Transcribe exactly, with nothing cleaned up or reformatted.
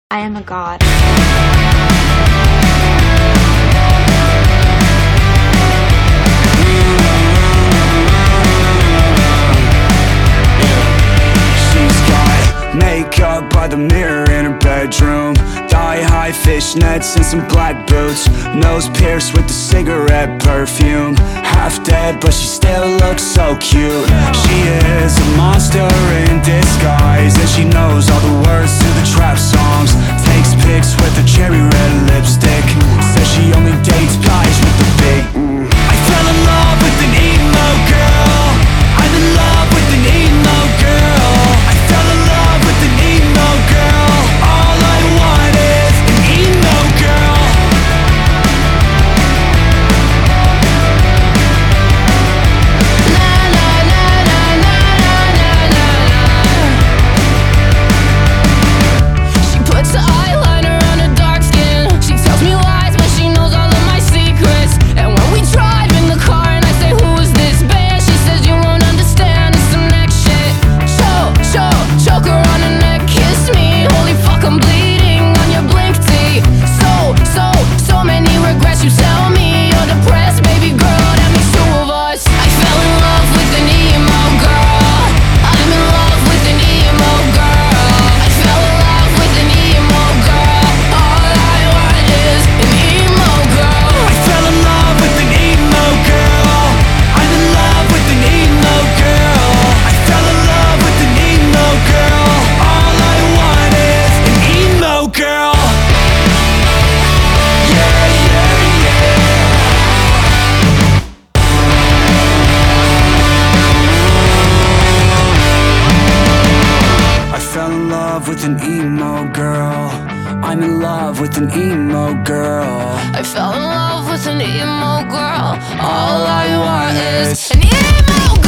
I am a god. She's got makeup by the mirror in her bedroom, thigh-high fishnets and some black boots, nose pierced with the cigarette perfume. Half dead but she still looks so cute. She is a monster in disguise, and she knows all the words to the trap songs. Takes pics with a cherry red lipstick, says she only dates guys with the big mm. I fell in love with an emo girl. I'm in love with an emo girl. I fell in love with an emo girl. All I want is an emo girl. She puts the eyeliner on her dark skin. She tells me lies, but she knows all of my secrets. And when we drive in the car and I say, who is this band? She says, you won't understand, it's some next shit. Choke, choke, choke her on her neck, kiss me. Holy fuck, I'm bleeding on your blink tee. So, so, so many regrets. You tell me you're depressed, baby girl, that makes two of us. I fell in love with an emo girl. I'm in love with an emo girl. I fell in love with an emo girl. All I want is an emo girl. I fell in love with an emo girl. I'm in love with an emo girl. I fell in love with an emo girl. All I want is an emo girl. Yeah, yeah, yeah. I fell in love with an emo girl. I'm in love with an emo girl. I fell in love with an emo girl. All I want is an emo